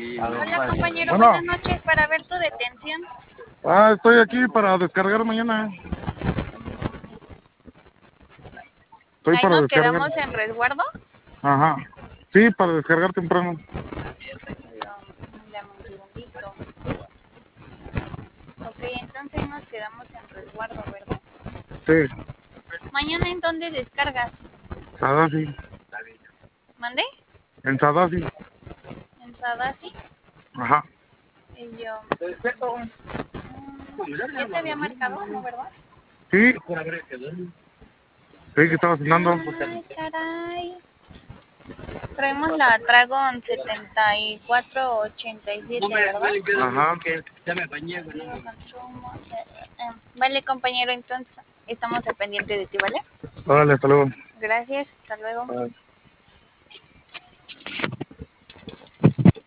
Hola compañero, Bueno, buenas noches. Para ver tu detención. estoy aquí para descargar mañana. Estoy Ahí para nos descargar. quedamos en resguardo. Ajá. Sí, para descargar temprano. Dame un segundito. Ok, entonces nos quedamos en resguardo, ¿verdad? Sí, Mañana en dónde descargas. Sadasi. ¿Mandé? En Sadasi. En Sadasi. Ajá. Y yo. Ya te había marcado, ¿no, verdad? Sí, sí que estaba cenando. Ay, caray. Traemos la Dragon 7487, ¿verdad? Ajá. Consumo, Vale, compañero, entonces estamos al pendiente de ti, ¿vale? Órale, hasta luego. Gracias, hasta luego.